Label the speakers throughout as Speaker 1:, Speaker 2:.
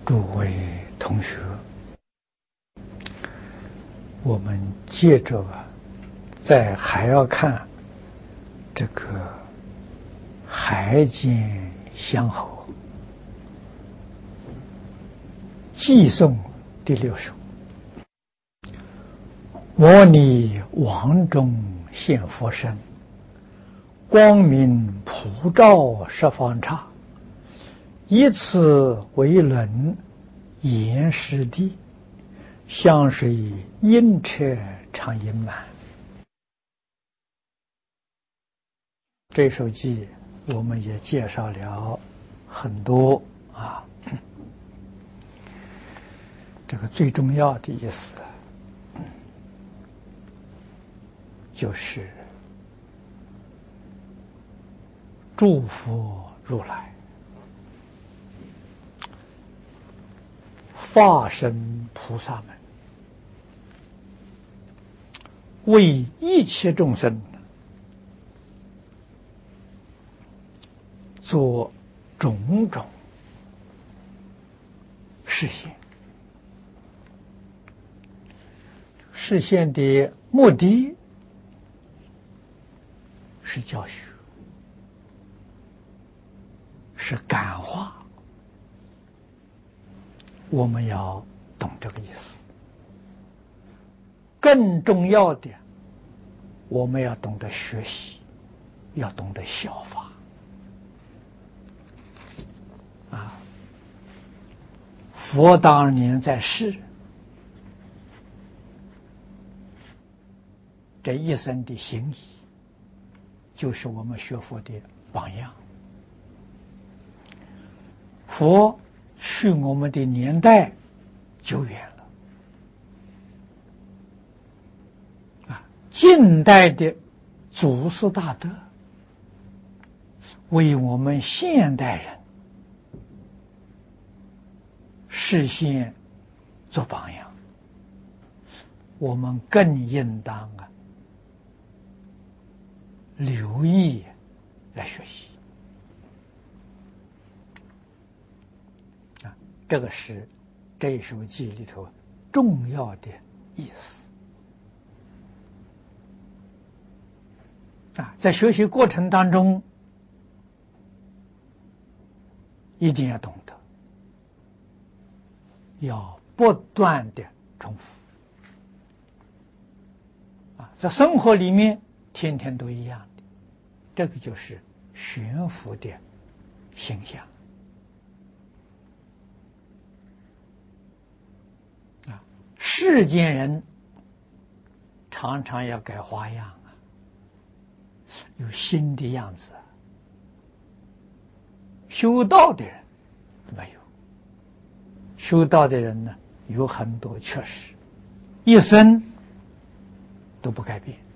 Speaker 1: 诸位同学，我们接着还要看这个海间相候寄颂第6首。摩尼王中现佛身，光明普照十方刹，以此为轮延师地，香水映彻常盈满。这首偈我们也介绍了很多这个最重要的意思就是祝福如来化身菩萨们，为一切众生做种种示现。示现的目的是教学，是感化，我们要懂这个意思。更重要的，我们要懂得学习，要懂得效法佛当年在世，这一生的行仪就是我们学佛的榜样。佛去我们的年代久远了近代的祖师大德为我们现代人示现做榜样，我们更应当留意来学习这个是这首偈里头重要的意思在学习过程当中一定要懂得，要不断的重复在生活里面天天都一样的，这个就是学佛的形象世间人常常要改花样有新的样子，修道的人没有。修道的人呢，有很多确实一生都不改变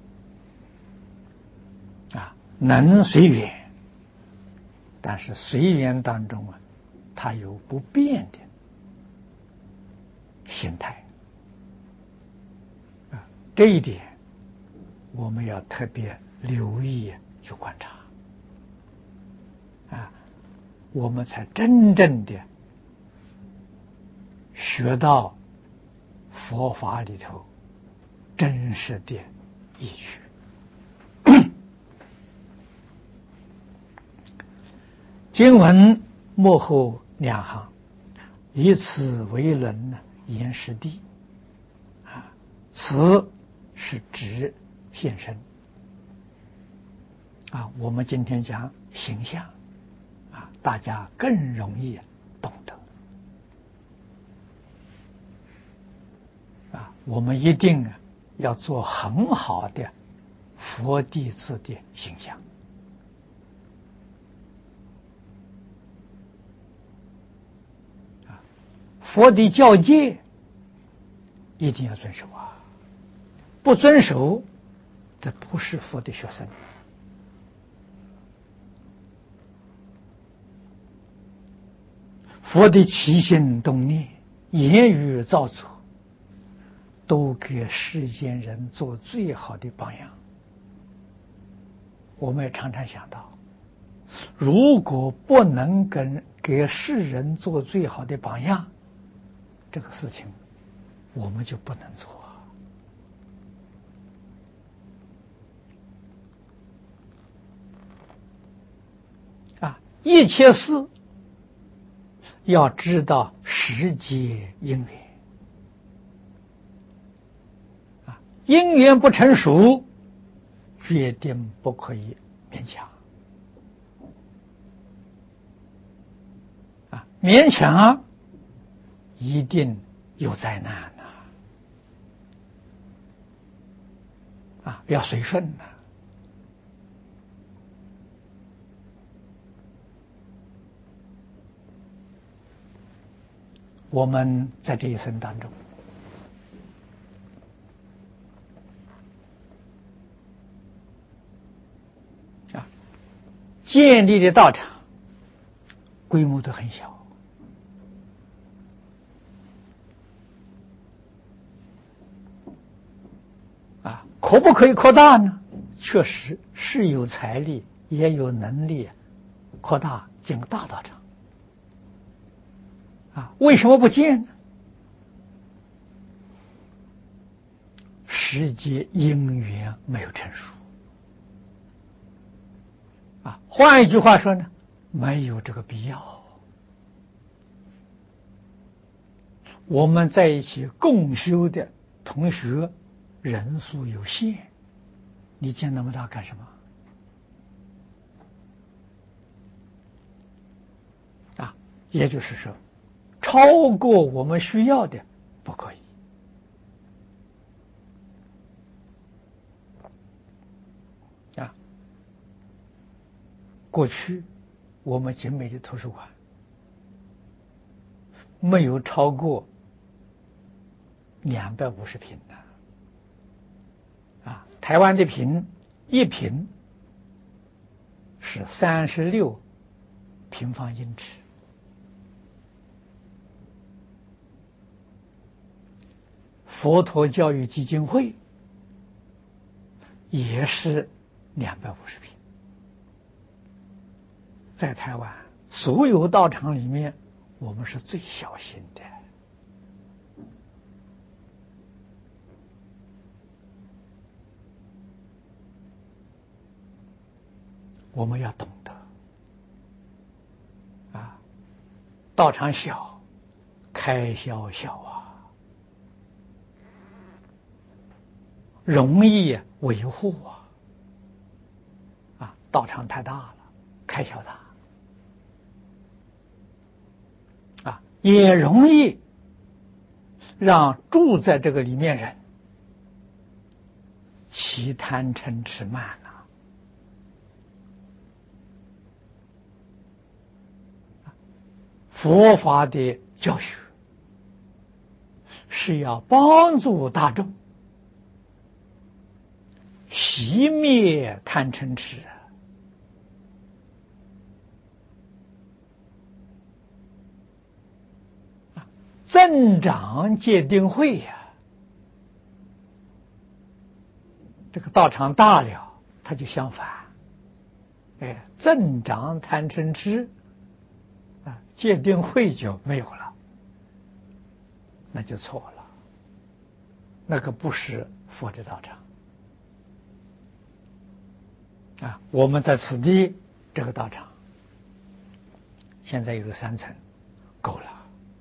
Speaker 1: 能随缘，但是随缘当中它有不变的心态这一点我们要特别留意去观察我们才真正的学到佛法里头真实的意趣经文末后2行，以此为轮延师地此是指现身我们今天讲形象大家更容易懂得我们一定要做很好的佛弟子的形象佛的教戒一定要遵守不遵守这不是佛的学生佛的起心动念言语造作都给世间人做最好的榜样。我们也常常想到，如果不能跟给世人做最好的榜样，这个事情我们就不能做啊！一切事要知道时节因缘啊，因缘不成熟，决定不可以勉强啊！勉强一定有灾难啊！要随顺呐。我们在这一生当中啊，建立的道场规模都很小啊，可不可以扩大呢？确实是有财力，也有能力扩大建个大道场啊，为什么不建呢？时节因缘没有成熟啊，换一句话说呢，没有这个必要。我们在一起共修的同学人数有限，你建那么大干什么啊？也就是说，超过我们需要的不可以啊。过去我们景美的图书馆没有超过250坪的啊，台湾的坪一坪是36平方英尺，佛陀教育基金会也是250坪，在台湾所有道场里面，我们是最小心的。我们要懂得啊，道场小，开销小啊，容易维护啊，道场太大了，开销大啊，也容易让住在这个里面人起贪嗔痴慢佛法的教学是要帮助大众熄灭贪嗔痴增长戒定慧这个道场大了，它就相反，增长贪嗔痴戒定慧就没有了，那就错了，那个不是佛的道场啊！我们在此地这个道场现在有3层，够了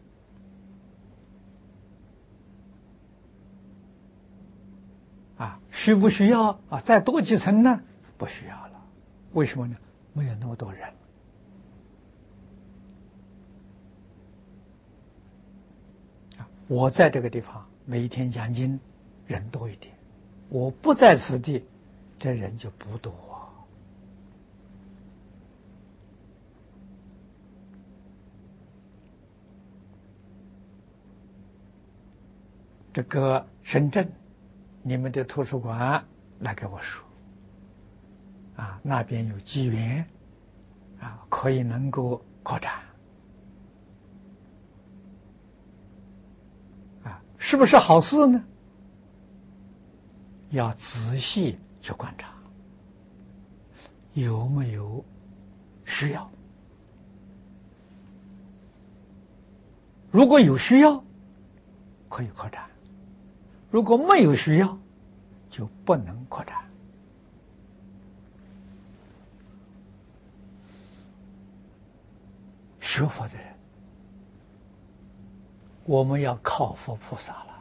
Speaker 1: 啊！需不需要再多几层呢？不需要了。为什么呢？没有那么多人我在这个地方每一天讲经人多一点，我不在此地，这人就不多这个深圳你们的图书馆来给我说那边有机缘可以能够扩展是不是好事呢？要仔细去观察有没有需要如果有需要，可以扩展；如果没有需要，就不能扩展。学佛的人，我们要靠佛菩萨了，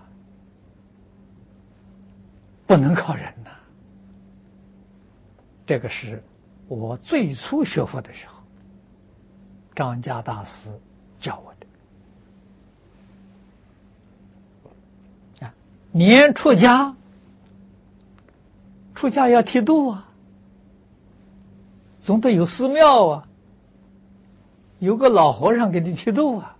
Speaker 1: 不能靠人呐。这个是我最初学佛的时候，张家大师教我的。年出家，出家要剃度啊，总得有寺庙啊，有个老和尚给你剃度啊。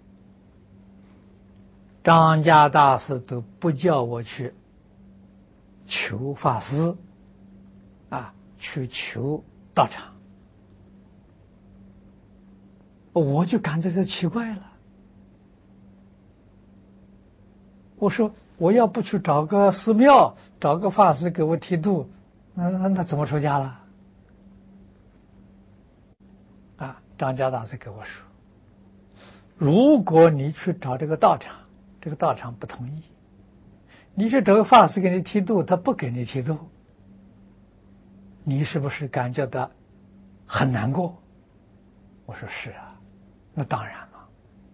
Speaker 1: 张家大师都不叫我去求法师啊，去求道场，我就感觉这奇怪了。我说我要不去找个寺庙，找个法师给我剃度，那怎么出家了？啊，张家大师给我说，如果你去找这个道场，这个道场不同意，你去找个法师给你剃度，他不给你剃度，你是不是感觉到很难过？我说是啊，那当然了。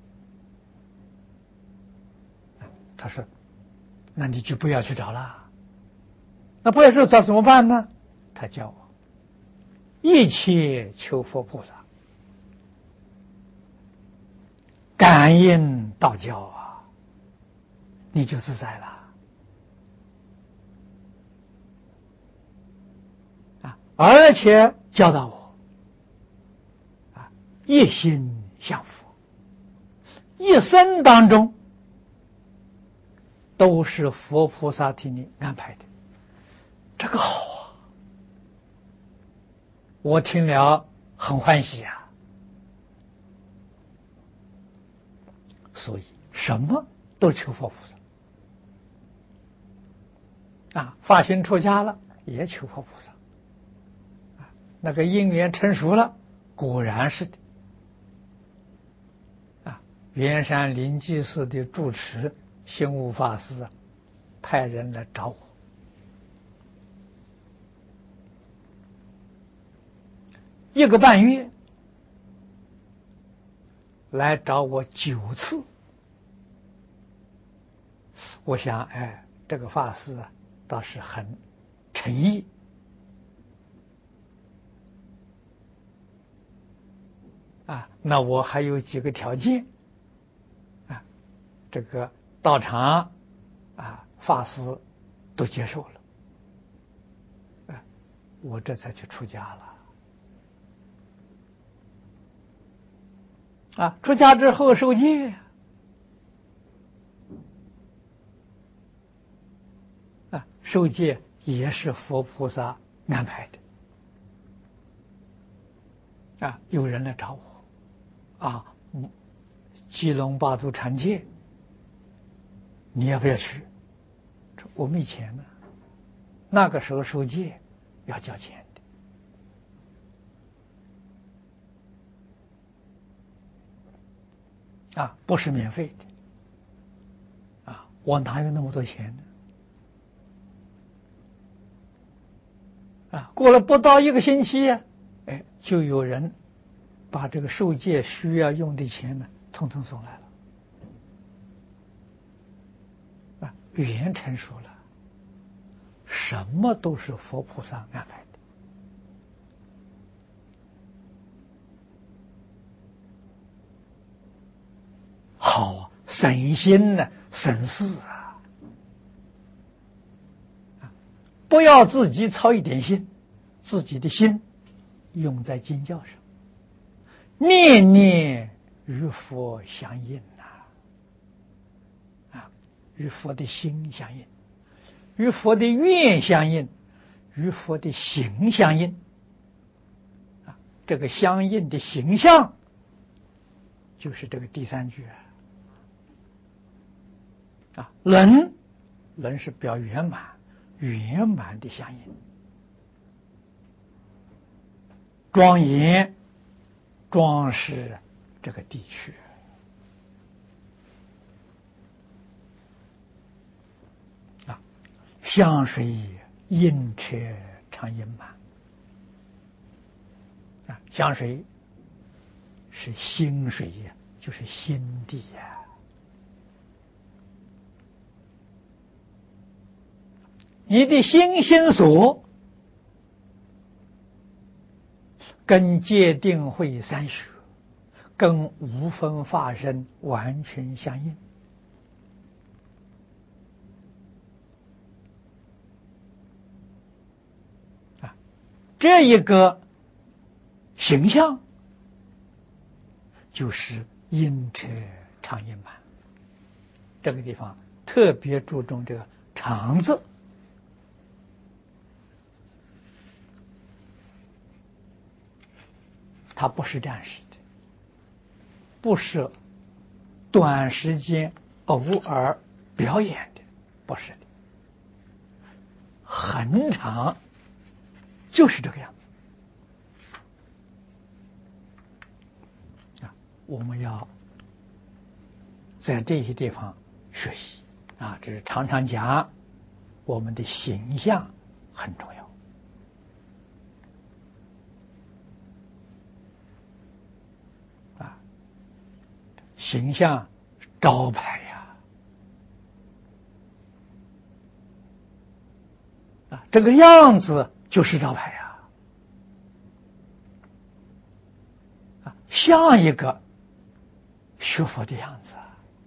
Speaker 1: 他说那你就不要去找了。那不要去找怎么办呢？他教我一切求佛菩萨，感应道教啊，你就自在了啊！而且教导我啊，一心向佛，一生当中都是佛菩萨替你安排的，这个好啊！我听了很欢喜啊。所以什么都求佛菩萨啊，发心出家了也求佛菩萨啊，那个因缘成熟了，果然是的啊。圆山灵济寺的住持心悟法师啊，派人来找我，1个半月来找我9次。我想，这个法师啊，倒是很诚意啊。那我还有几个条件啊，这个道场啊，法师都接受了，我这才去出家了啊。出家之后受戒啊，受戒也是佛菩萨安排的啊。有人来找我啊，基隆八祖禅戒，你要不要去？我没钱呢，那个时候受戒要交钱的啊，不是免费的啊，我哪有那么多钱呢？啊，过了不到1个星期啊，就有人把这个受戒需要用的钱呢，统统送来了啊，语言成熟了，什么都是佛菩萨安排的。好，省心呢，省事啊！不要自己操一点心，自己的心用在经教上，念念与佛相应啊，与佛的心相应，与佛的愿相应，与佛的行相应啊。这个相应的形象就是这个第3句啊，轮是表圆满，圆满的相应，庄严装饰这个地区香水映彻常盈满。香水是心水呀，就是心地呀。你的心所跟戒定慧三学，跟无分法身完全相应。这一个形象就是阴彻常盈满。这个地方特别注重这个常字，它不是暂时的，不是短时间偶尔表演的，不是的，很长，就是这个样子。我们要在这些地方学习这是常常讲我们的形象很重要形象招牌这个样子就是招牌像一个学佛的样子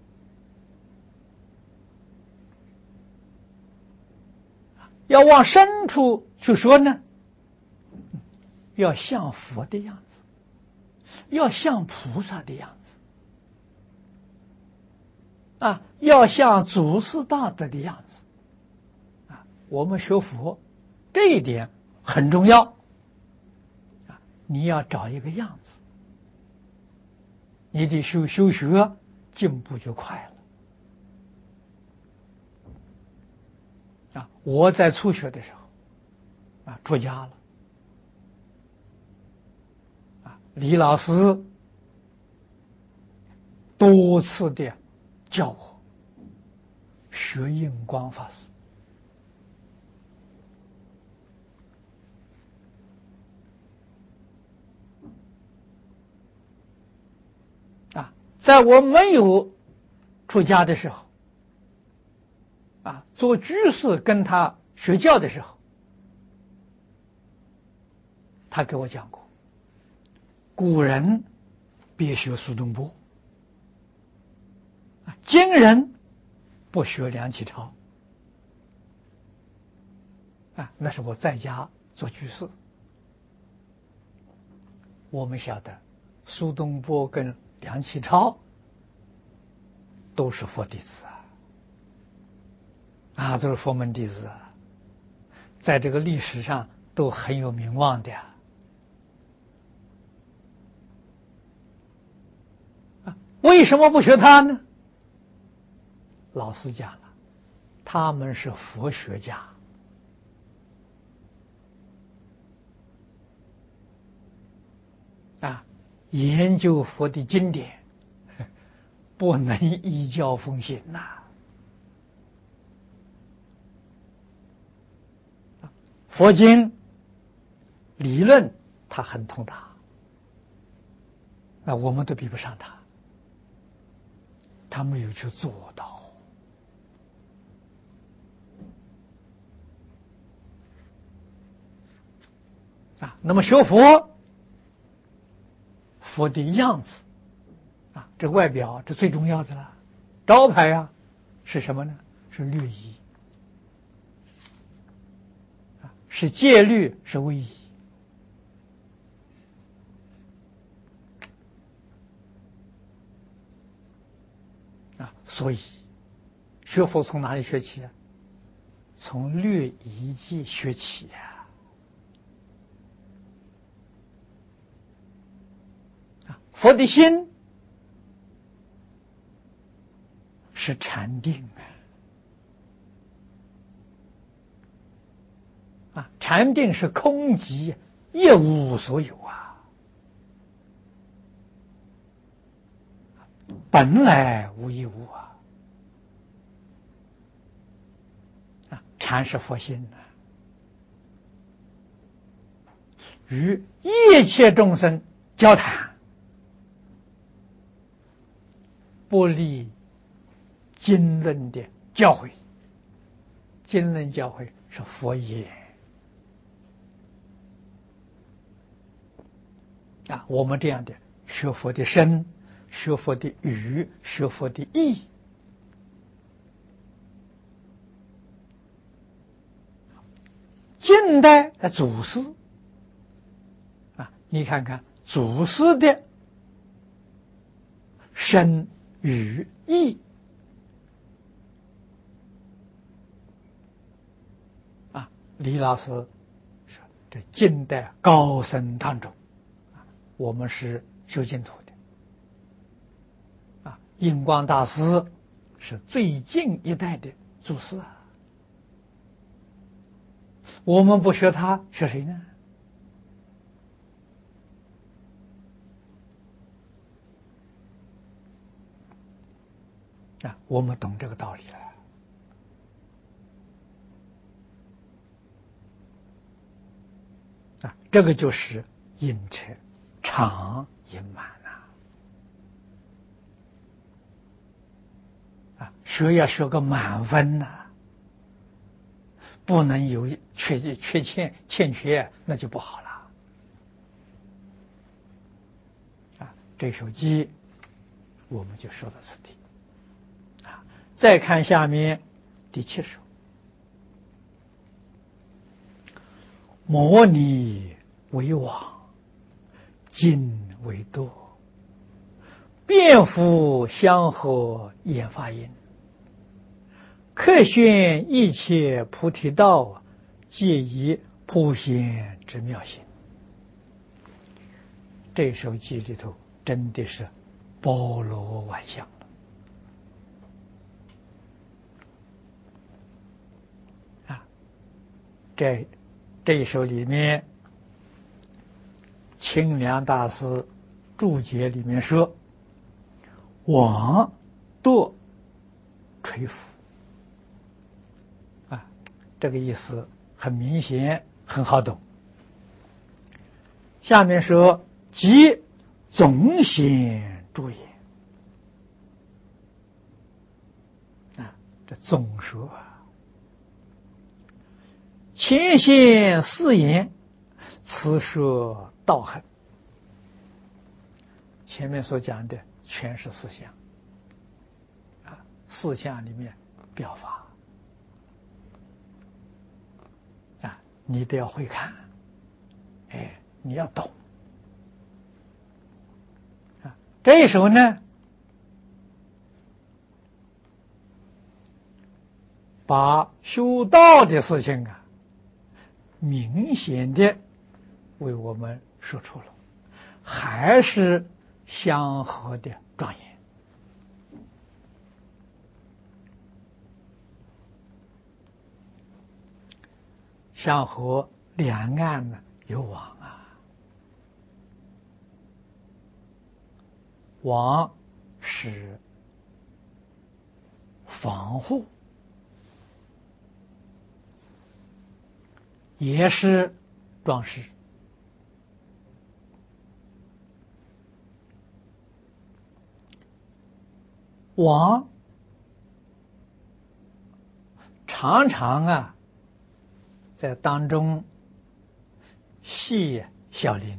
Speaker 1: 要往深处去说呢，要像佛的样子，要像菩萨的样子要像祖师大德的样子我们学佛这一点很重要你要找一个样子，你的修学进步就快了我在初学的时候出家了李老师多次的教我学印光法师在我没有出家的时候做居士跟他学教的时候，他给我讲过，古人别学苏东坡，今人不学梁启超那是我在家做居士。我们晓得苏东坡跟梁启超都是佛弟子都是佛门弟子在这个历史上都很有名望的为什么不学他呢？老师讲了，他们是佛学家研究佛的经典不能依教奉行佛经理论他很通达我们都比不上他没有去做到那么学佛的样子这外表这最重要的了，招牌是什么呢？是律仪是戒律，是威仪所以学佛从哪里学起从律仪戒学起佛的心是禅定禅定是空寂，一无所有本来无一物谈是佛性的，与一切众生交谈，不离经论的教诲。经论教诲是佛言啊，我们这样的学佛的身，学佛的语，学佛的意，近代的祖师啊，你看看祖师的身语意啊，李老师说这近代高僧当中，我们是修净土的啊，印光大师是最近一代的祖师啊。我们不学他，学谁呢？啊，我们懂这个道理了。啊，这个就是阴车长阴满啊，学要学个满分呐，不能有欠缺，那就不好了。啊，这首偈我们就说到此地。啊，再看下面第7首。摩尼为王，今为度，遍覆香河演法音，客宣一切菩提道，皆以普贤之妙行。这首偈里头真的是包罗万象啊！这一首里面，清凉大师注解里面说：“往堕垂浮。”啊，这个意思很明显，很好懂。下面说：“即总显诸言。”啊，这总说前显四言，此说道恒。前面所讲的全是四相啊，四相里面表法啊，你都要会看，哎，你要懂啊。这一首呢，把修道的事情啊，明显的为我们说出了，还是相合的庄严。相合两岸呢有网啊，网是防护，也是装饰。网常常啊在当中系小林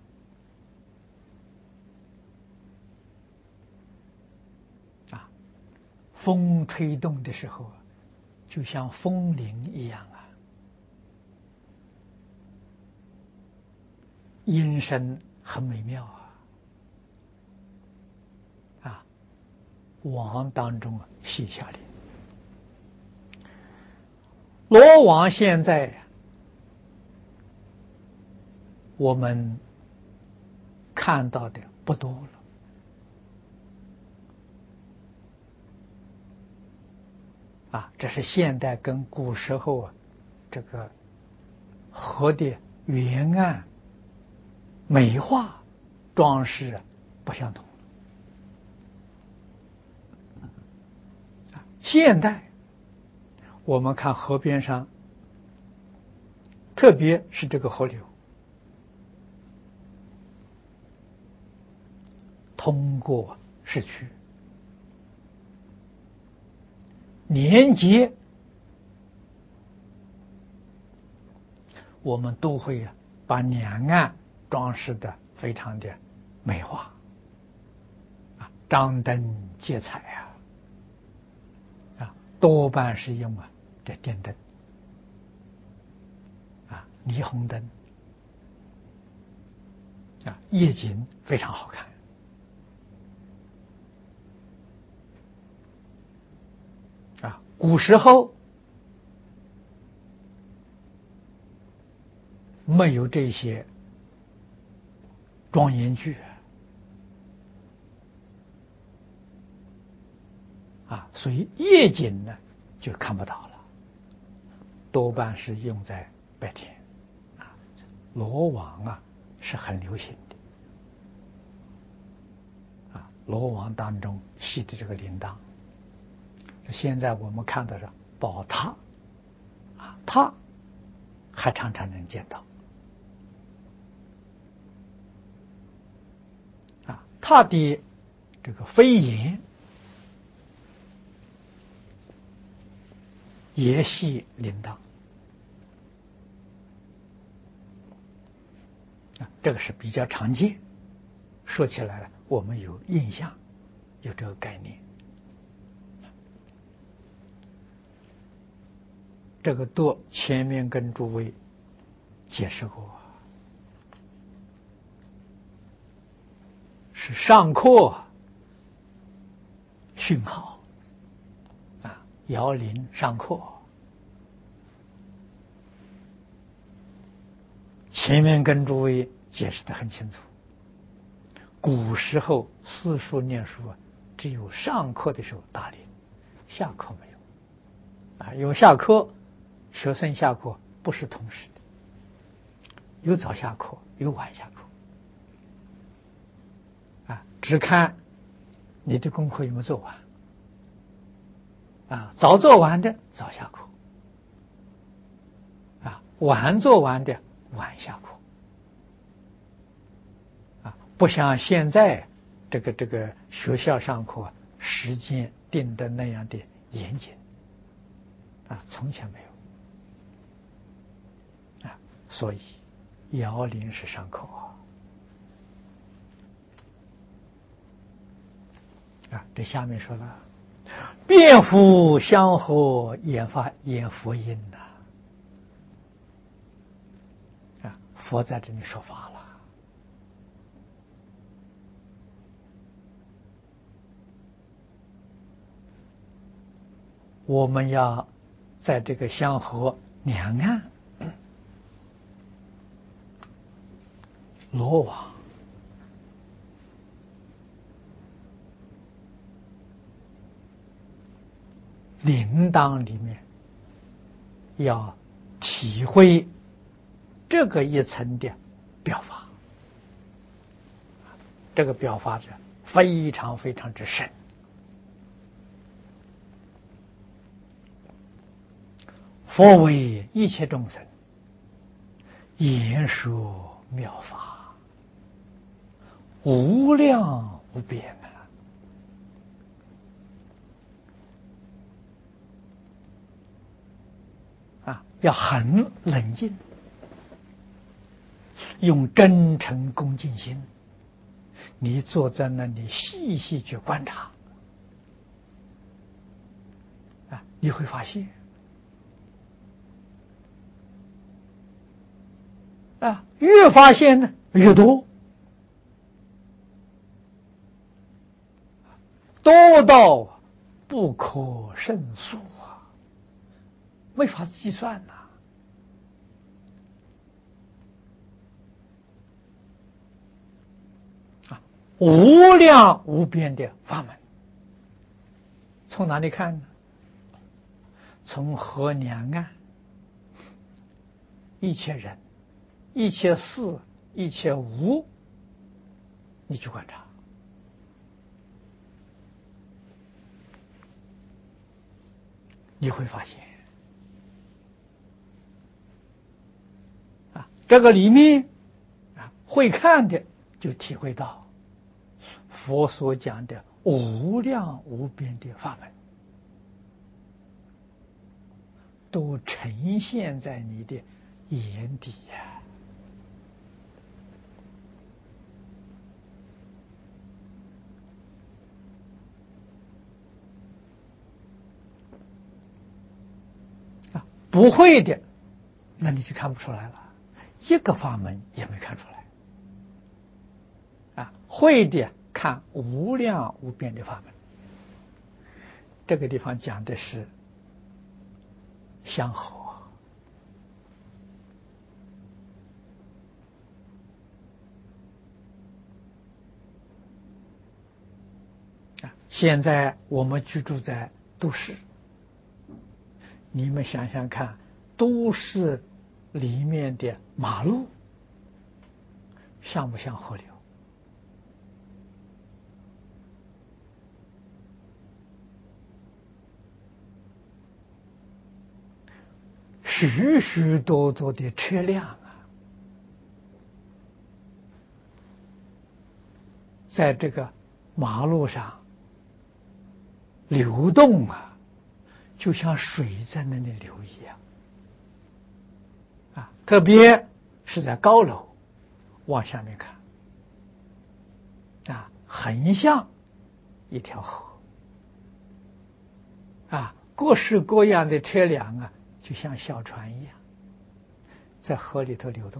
Speaker 1: 啊，风吹动的时候就像风铃一样啊，音声很美妙啊，网当中系小林。罗网现在我们看到的不多了啊，这是现代跟古时候这个河的沿岸美化装饰不相同。现代我们看河边上，特别是这个河流，通过市区，连接，我们都会把两岸装饰的非常的美化，张灯结彩多半是用这电灯霓虹灯夜景非常好看古时候没有这些庄严具所以夜景呢就看不到了，多半是用在白天罗网是很流行的罗网当中系的这个铃铛，现在我们看到的宝塔塔还常常能见到塔的这个飞檐也系铃铛这个是比较常见，说起来了我们有印象，有这个概念。这个都前面跟诸位解释过，是上课讯号摇铃上课，前面跟诸位解释得很清楚。古时候四书念书只有上课的时候打铃，下课没有因为下课学生下课不是同时的，有早下课有晚下课只看你的功课有没有做完早做完的早下课晚做完的晚下课不像现在这个学校上课时间定的那样的严谨从前没有所以摇铃是上课这下面说了，遍福香火演佛音佛在这里说法了。我们要在这个香河两岸罗网铃铛里面要体会这个一层的表法，这个表法是非常非常之深。佛为一切众生言说妙法，无量无边要很冷静，用真诚恭敬心，你坐在那里细细去观察你会发现越发现呢越多，多到不可胜数没法计算无量无边的法门。从哪里看呢？从河两岸一切人一切事一切物你去观察，你会发现这个里面会看的就体会到佛所讲的无量无边的法门，都呈现在你的眼底呀。不会的，那你就看不出来了，一个法门也没看出来。会的看无量无边的法门。这个地方讲的是相合。现在我们居住在都市，你们想想看，都市里面的马路像不像河流？许许多多的车辆在这个马路上流动就像水在那里流一样特别是在高楼往下面看很像一条河各式各样的车辆就像小船一样在河里头流动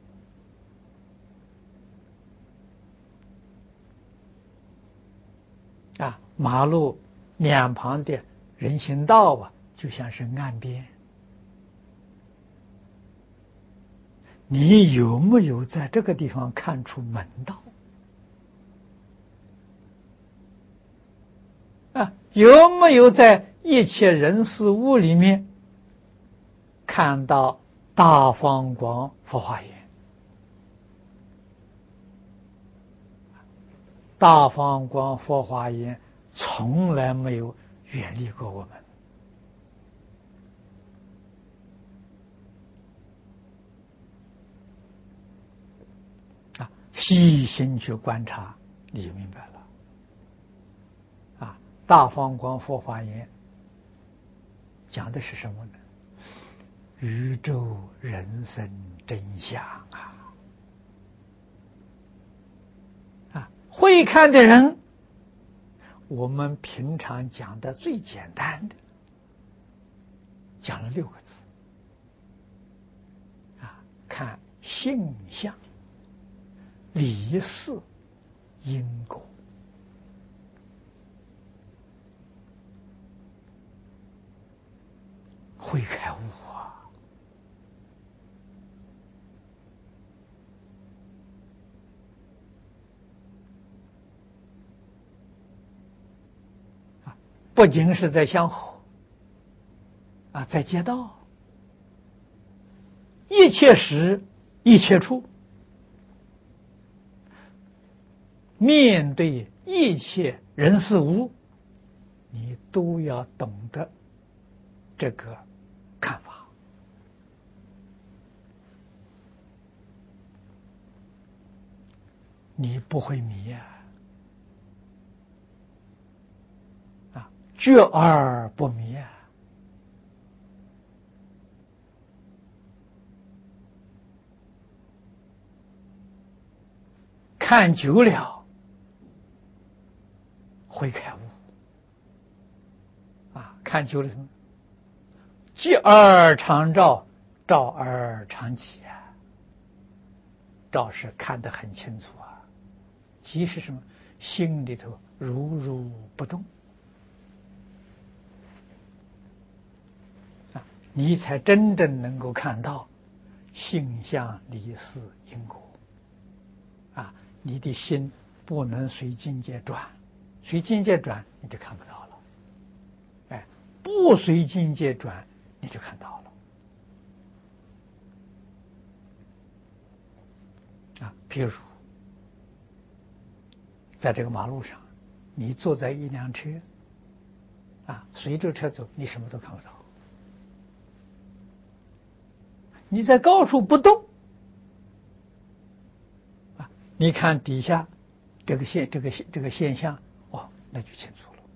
Speaker 1: 马路两旁的人行道就像是岸边。你有没有在这个地方看出门道有没有在一切人事物里面看到大放光佛化言？大放光佛化言从来没有远离过我们细心去观察，你就明白了大放光佛化言讲的是什么呢？宇宙人生真相会看的人，我们平常讲的最简单的讲了6个字看性相离事因果。会开悟不仅是在江湖在街道，一切时一切处，面对一切人事物，你都要懂得这个看法你不会迷觉而不迷看久了会开悟看久了什么？寂而常照，照而常起照是看得很清楚即是什么？心里头如如不动你才真正能够看到性相离事因果你的心不能随境界转，随境界转你就看不到了不随境界转你就看到了譬如在这个马路上，你坐在一辆车随着车走，你什么都看不到。你在高处不动， 你看底下这个现象，哦，那就清楚了。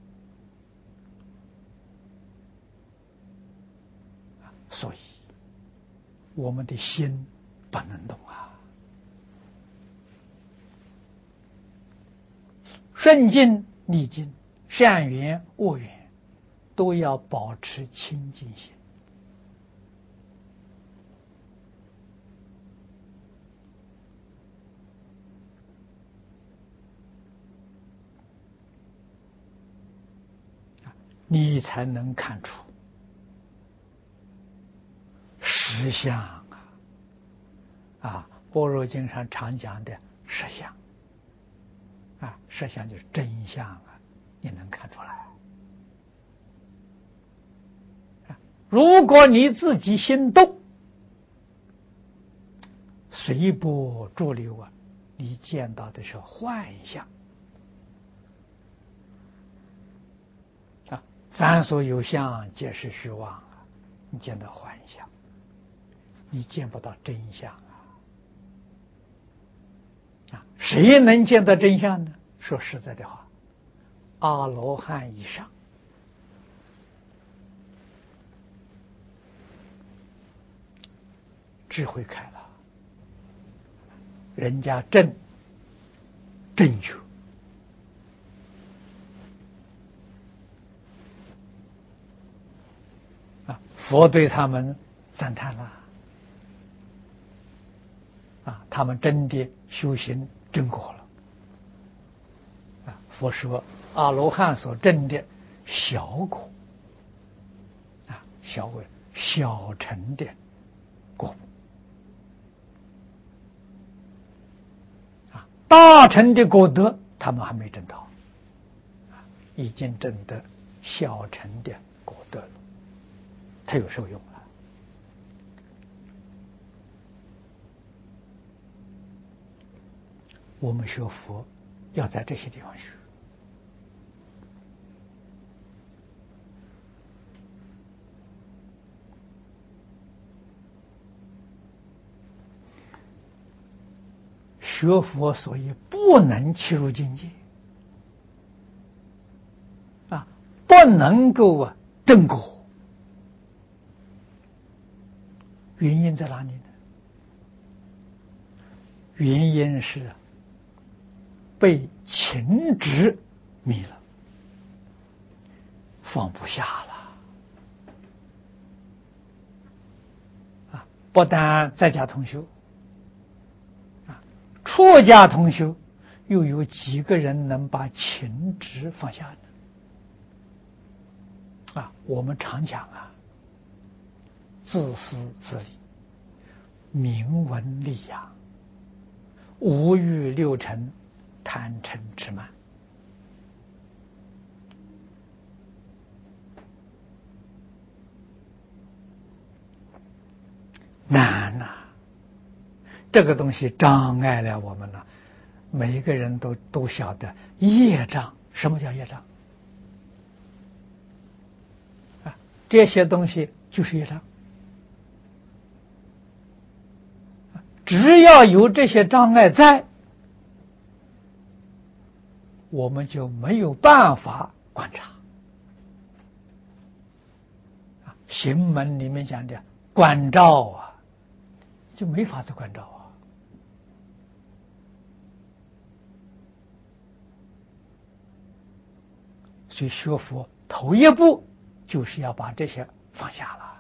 Speaker 1: 所以我们的心不能动啊，顺境逆境，善缘恶缘，都要保持清净心。你才能看出实相啊！般若经上常讲的实相啊，实相就是真相啊，你能看出来。如果你自己心动，随波逐流啊，你见到的是幻象啊，凡所有相，皆是虚妄啊，你见到幻象，你见不到真相啊！谁能见到真相呢？说实在的话，阿罗汉以上，智慧开了，人家正确啊，佛对他们赞叹了啊，他们真的修行正果了啊。佛说阿罗汉所证的小果啊，小为小乘的果啊，大乘的果德他们还没证到，已经证得小乘的果德了，他有受用了。我们学佛要在这些地方学。学佛所以不能切入境界啊，不能够证果，原因在哪里呢？原因是被情执迷了，放不下了啊！不但在家同修啊，出家同修，又有几个人能把情执放下呢？啊，我们常讲啊，自私自利，名闻利养，五欲六尘，贪嗔痴慢。难呐，这个东西障碍了我们了。每一个人都晓得业障，什么叫业障啊？这些东西就是业障，只要有这些障碍在，我们就没有办法观察。行门里面讲的观照啊，就没法子观照啊。所以学佛头一步就是要把这些放下了。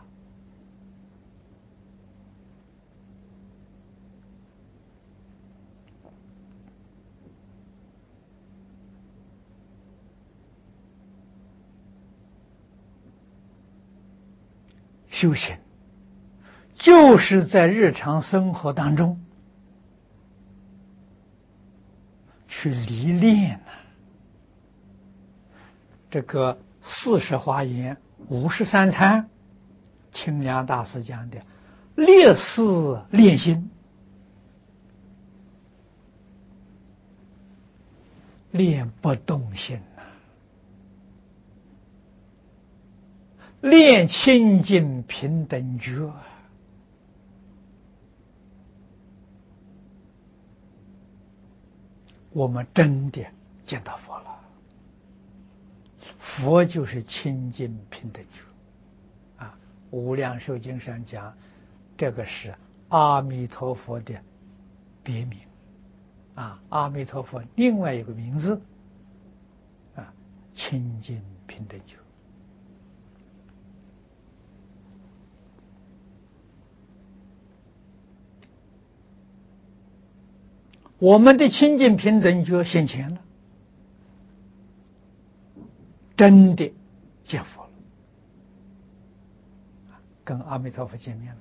Speaker 1: 修行就是在日常生活当中去历练这个40华严53参，清凉大师讲的烈士练心，练不动心练清净平等觉， 我们真的见到佛了。佛就是清净平等觉啊，《无量寿经》上讲，这个是阿弥陀佛的别名啊，阿弥陀佛另外一个名字啊，清净平等觉。我们的清净平等觉现前了，真的见佛了，跟阿弥陀佛见面了。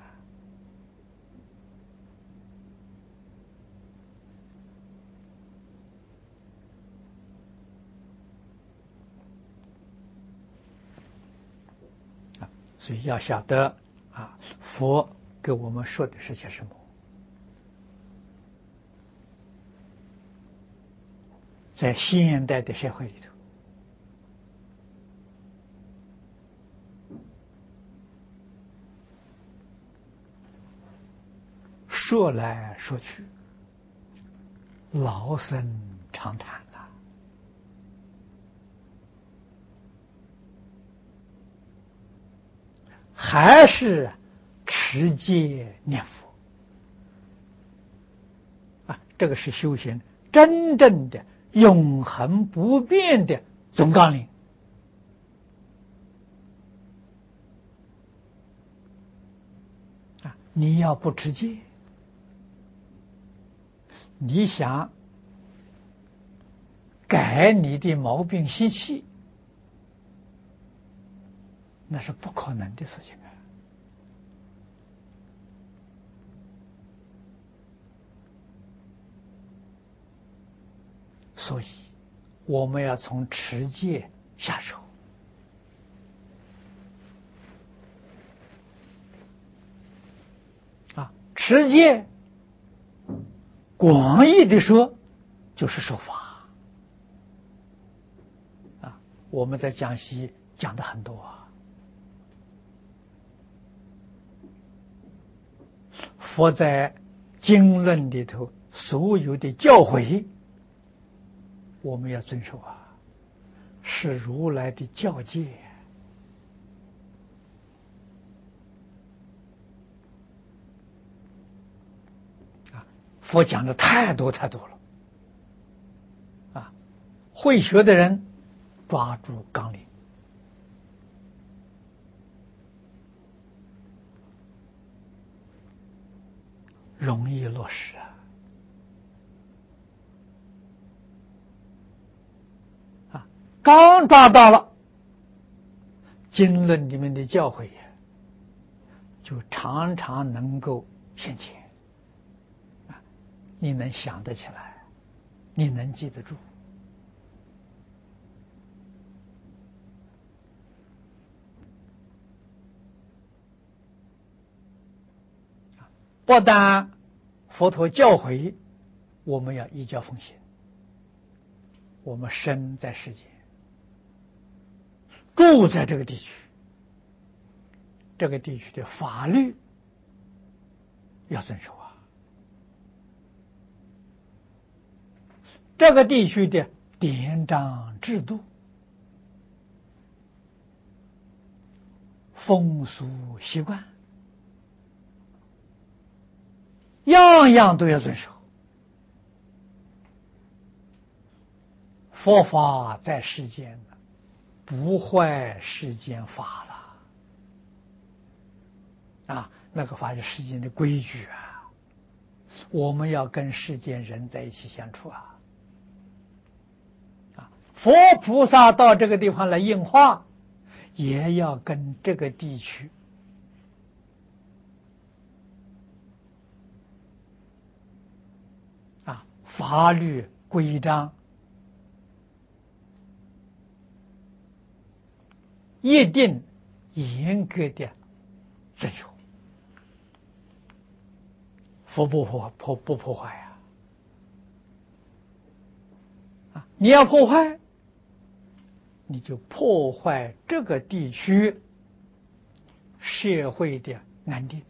Speaker 1: 所以要晓得啊，佛给我们说的是些什么。在现代的社会里头，说来说去，老生常谈了，还是持戒念佛啊，这个是修行真正的永恒不变的总纲领啊！你要不持戒，你想改你的毛病习气，那是不可能的事情啊！所以我们要从持戒下手啊！持戒广义的说就是守法啊！我们在讲习讲的很多啊，佛在经论里头所有的教诲，我们要遵守啊，是如来的教戒啊！佛讲的太多太多了啊！会学的人抓住纲领，容易落实啊！刚抓到了经论里面的教诲，就常常能够现前啊！你能想得起来，你能记得住不但佛陀教诲我们要依教奉行，我们生在世间，住在这个地区，这个地区的法律要遵守啊，这个地区的典章制度、风俗习惯，样样都要遵守。佛法在世间，不坏世间法了啊！那个法是世间的规矩啊，我们要跟世间人在一起相处啊！佛菩萨到这个地方来应化，也要跟这个地区啊法律规章一定严格的遵守，佛不破坏啊！你要破坏，你就破坏这个地区社会的安定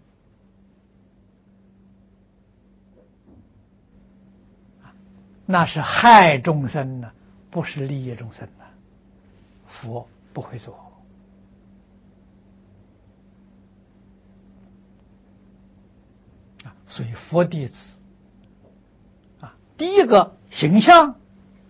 Speaker 1: 那是害众生呢，不是利益众生呢。佛不会做。所以佛弟子第一个形象